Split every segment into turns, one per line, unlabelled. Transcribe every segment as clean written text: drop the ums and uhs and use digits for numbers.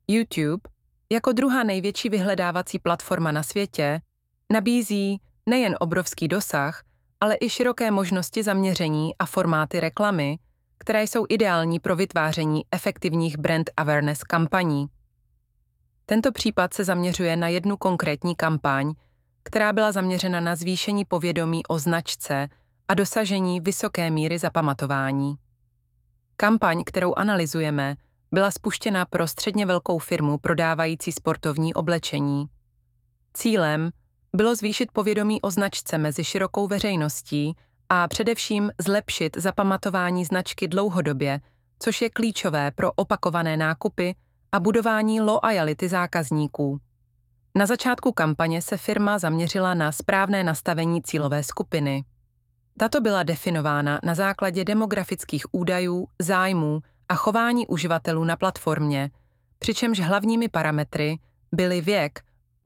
YouTube, jako druhá největší vyhledávací platforma na světě, nabízí nejen obrovský dosah, ale i široké možnosti zaměření a formáty reklamy, které jsou ideální pro vytváření efektivních brand awareness kampaní. Tento případ se zaměřuje na jednu konkrétní kampaň, která byla zaměřena na zvýšení povědomí o značce a dosažení vysoké míry zapamatování. Kampaň, kterou analyzujeme, byla spuštěna pro středně velkou firmu prodávající sportovní oblečení. Cílem bylo zvýšit povědomí o značce mezi širokou veřejností a především zlepšit zapamatování značky dlouhodobě, což je klíčové pro opakované nákupy a budování loajality zákazníků. Na začátku kampaně se firma zaměřila na správné nastavení cílové skupiny. Tato byla definována na základě demografických údajů, zájmů a chování uživatelů na platformě, přičemž hlavními parametry byly věk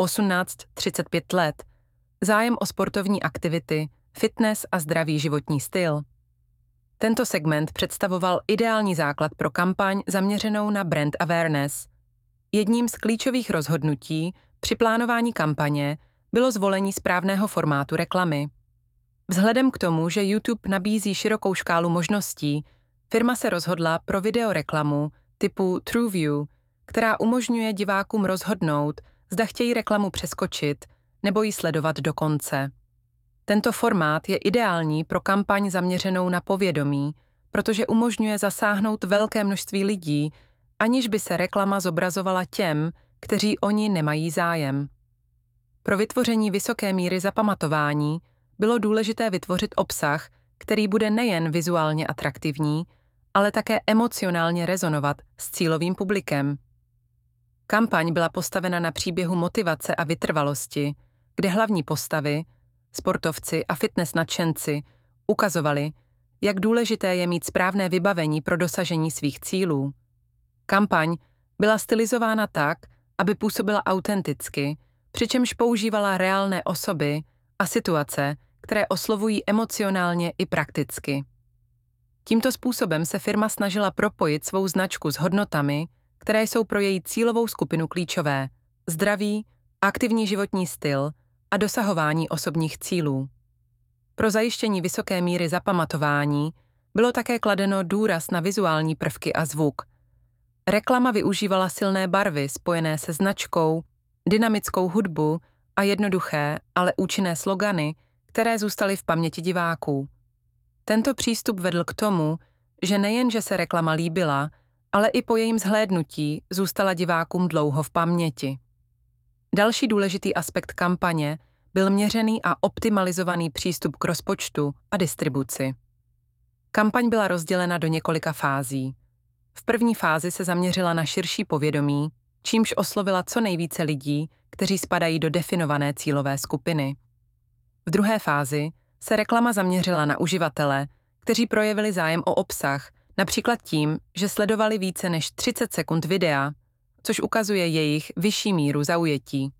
18–35 let, zájem o sportovní aktivity, fitness a zdravý životní styl. Tento segment představoval ideální základ pro kampaň zaměřenou na brand awareness. Jedním z klíčových rozhodnutí při plánování kampaně bylo zvolení správného formátu reklamy. Vzhledem k tomu, že YouTube nabízí širokou škálu možností, firma se rozhodla pro videoreklamu typu TrueView, která umožňuje divákům rozhodnout, zda chtějí reklamu přeskočit nebo ji sledovat do konce. Tento formát je ideální pro kampaň zaměřenou na povědomí, protože umožňuje zasáhnout velké množství lidí, aniž by se reklama zobrazovala těm, kteří o ní nemají zájem. Pro vytvoření vysoké míry zapamatování bylo důležité vytvořit obsah, který bude nejen vizuálně atraktivní, ale také emocionálně rezonovat s cílovým publikem. Kampaň byla postavena na příběhu motivace a vytrvalosti, kde hlavní postavy, sportovci a fitness nadšenci ukazovali, jak důležité je mít správné vybavení pro dosažení svých cílů. Kampaň byla stylizována tak, aby působila autenticky, přičemž používala reálné osoby a situace, které oslovují emocionálně i prakticky. Tímto způsobem se firma snažila propojit svou značku s hodnotami, které jsou pro její cílovou skupinu klíčové: zdraví, aktivní životní styl a dosahování osobních cílů. Pro zajištění vysoké míry zapamatování bylo také kladeno důraz na vizuální prvky a zvuk. Reklama využívala silné barvy spojené se značkou, dynamickou hudbu a jednoduché, ale účinné slogany, které zůstaly v paměti diváků. Tento přístup vedl k tomu, že nejenže se reklama líbila, ale i po jejím zhlédnutí zůstala divákům dlouho v paměti. Další důležitý aspekt kampaně byl měřený a optimalizovaný přístup k rozpočtu a distribuci. Kampaň byla rozdělena do několika fází. V první fázi se zaměřila na širší povědomí, čímž oslovila co nejvíce lidí, kteří spadají do definované cílové skupiny. V druhé fázi se reklama zaměřila na uživatele, kteří projevili zájem o obsah, například tím, že sledovali více než 30 sekund videa, což ukazuje jejich vyšší míru zaujetí.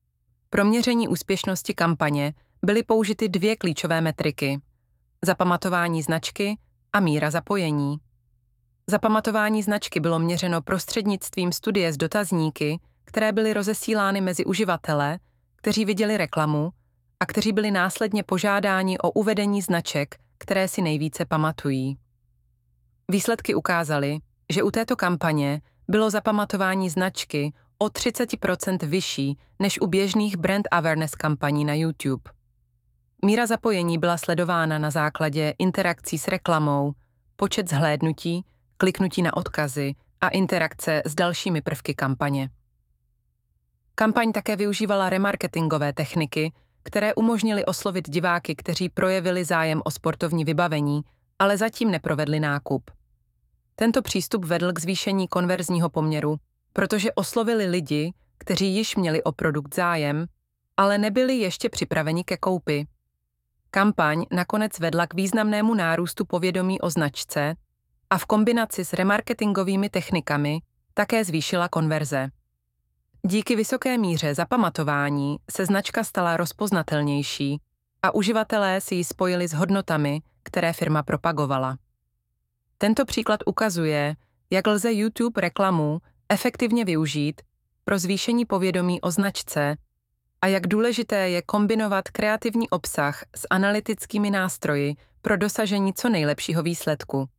Pro měření úspěšnosti kampaně byly použity dvě klíčové metriky: zapamatování značky a míra zapojení. Zapamatování značky bylo měřeno prostřednictvím studie s dotazníky, které byly rozesílány mezi uživatele, kteří viděli reklamu a kteří byli následně požádáni o uvedení značek, které si nejvíce pamatují. Výsledky ukázaly, že u této kampaně bylo zapamatování značky o 30% vyšší než u běžných brand awareness kampaní na YouTube. Míra zapojení byla sledována na základě interakcí s reklamou, počet zhlédnutí, kliknutí na odkazy a interakce s dalšími prvky kampaně. Kampaň také využívala remarketingové techniky, které umožnily oslovit diváky, kteří projevili zájem o sportovní vybavení, ale zatím neprovedli nákup. Tento přístup vedl k zvýšení konverzního poměru, protože oslovili lidi, kteří již měli o produkt zájem, ale nebyli ještě připraveni ke koupi. Kampaň nakonec vedla k významnému nárůstu povědomí o značce a v kombinaci s remarketingovými technikami také zvýšila konverze. Díky vysoké míře zapamatování se značka stala rozpoznatelnější a uživatelé si ji spojili s hodnotami, které firma propagovala. Tento příklad ukazuje, jak lze YouTube reklamu efektivně využít pro zvýšení povědomí o značce a jak důležité je kombinovat kreativní obsah s analytickými nástroji pro dosažení co nejlepšího výsledku.